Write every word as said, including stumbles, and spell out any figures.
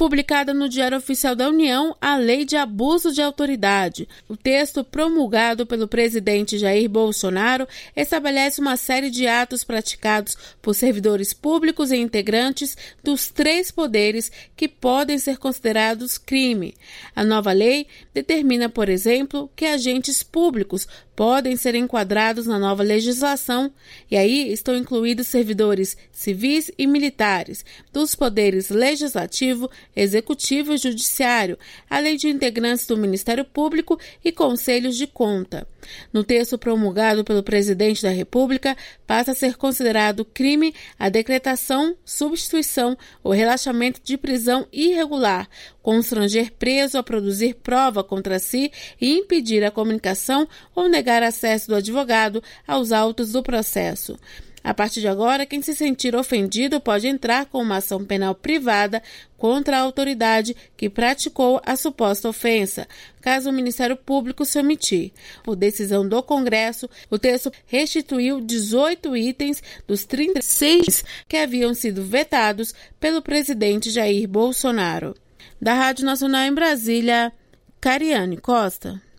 publicada no Diário Oficial da União a Lei de Abuso de Autoridade. O texto, promulgado pelo presidente Jair Bolsonaro, estabelece uma série de atos praticados por servidores públicos e integrantes dos três poderes que podem ser considerados crime. A nova lei determina, por exemplo, que agentes públicos podem ser enquadrados na nova legislação, e aí estão incluídos servidores civis e militares, dos poderes legislativo, executivo e judiciário, além de integrantes do Ministério Público e conselhos de conta. No texto promulgado pelo presidente da República, passa a ser considerado crime a decretação, substituição ou relaxamento de prisão irregular, constranger preso a produzir prova contra si e impedir a comunicação ou negar acesso do advogado aos autos do processo. A partir de agora, quem se sentir ofendido pode entrar com uma ação penal privada contra a autoridade que praticou a suposta ofensa, caso o Ministério Público se omitir. Por decisão do Congresso, o texto restituiu dezoito itens dos trinta e seis que haviam sido vetados pelo presidente Jair Bolsonaro. Da Rádio Nacional em Brasília, Cariane Costa.